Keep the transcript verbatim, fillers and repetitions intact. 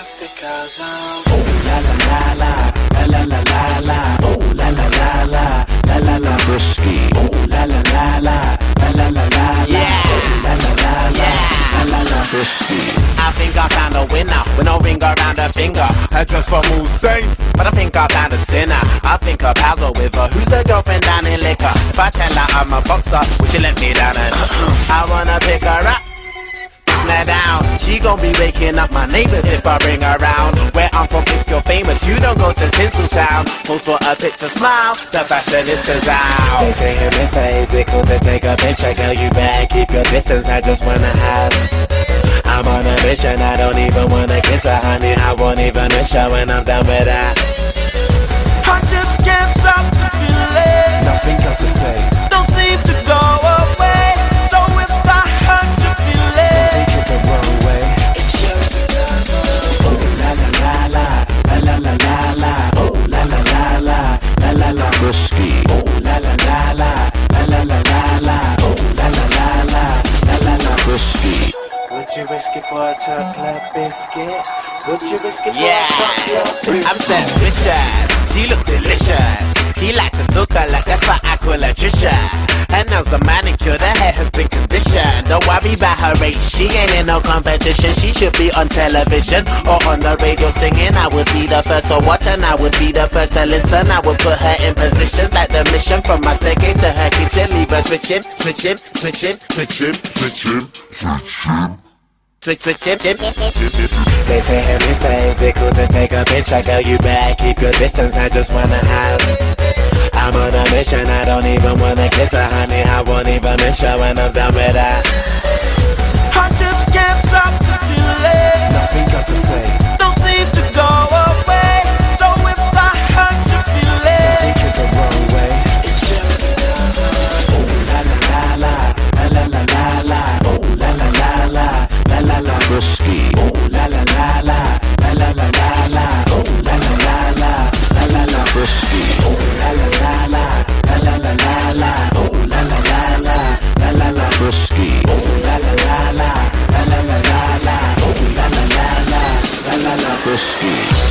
just because I'm oh la la la la la la la la oh la la la la la la la Frisky. Oh la la la la la la la la yeah. Oh la la la la la la la Frisky. I think I found a winner with no ring around her finger. Her dress from all saints, but I think I found a sinner. I think her pals are with her. Who's her girlfriend down in liquor? If I tell her I'm a boxer, will she let me down? And I wanna pick her up, her down. She gon' be waking up my neighbors if I bring her round. Where I'm from, if you're famous, you don't go to Tinseltown. Post for a picture, smile, the fashionistas out. They say, hey mister, is it cool to take a picture? Girl, you better keep your distance, I just wanna have. I'm on a mission, I don't even wanna kiss her, honey. I won't even miss her when I'm done with that. I just can't stop the feeling. Nothing else to say. Don't seem to go away. So if I hurt your feeling, take it the wrong way. It's just because of oh la la la la la la la la oh la la la la la la la Frisky. oh la la la la la la la la la oh la la la la la la la Frisky. Would you risk it for a chocolate biscuit? Would you risk it for Yeah, a chocolate biscuit? I'm suspicious. She look delicious. She like to talk a lot, that's why I call her Trisha. Her nails are manicured, her hair has been conditioned. Don't worry about her race, she ain't in no competition. She should be on television or on the radio singing. I would be the first to watch and I would be the first to listen. I would put her in position like the mission from my staircase to her kitchen. Leave her switching, switching, switching, switching, switching, switching. Switch, switch, switch, switch. They say, hey mister, is it cool to take a picture? Girl, you better keep your distance, I just wanna have. I'm on a mission, I don't even wanna kiss her, honey. I won't even miss her when I'm done with her. I just can't stop the feeling. Nothing else to say. Don't seem to go away. So if I hurt your feeling, take it the wrong way. It's just because of oh la la la la la la la la oh la la la la la la la Frisky. oh la la la la la la la la la oh la la la la la la la Frisky. oh la la la la la la la la la oh la la la la la la la Frisky. oh la la la la la la la la oh la la la la la la la Frisky.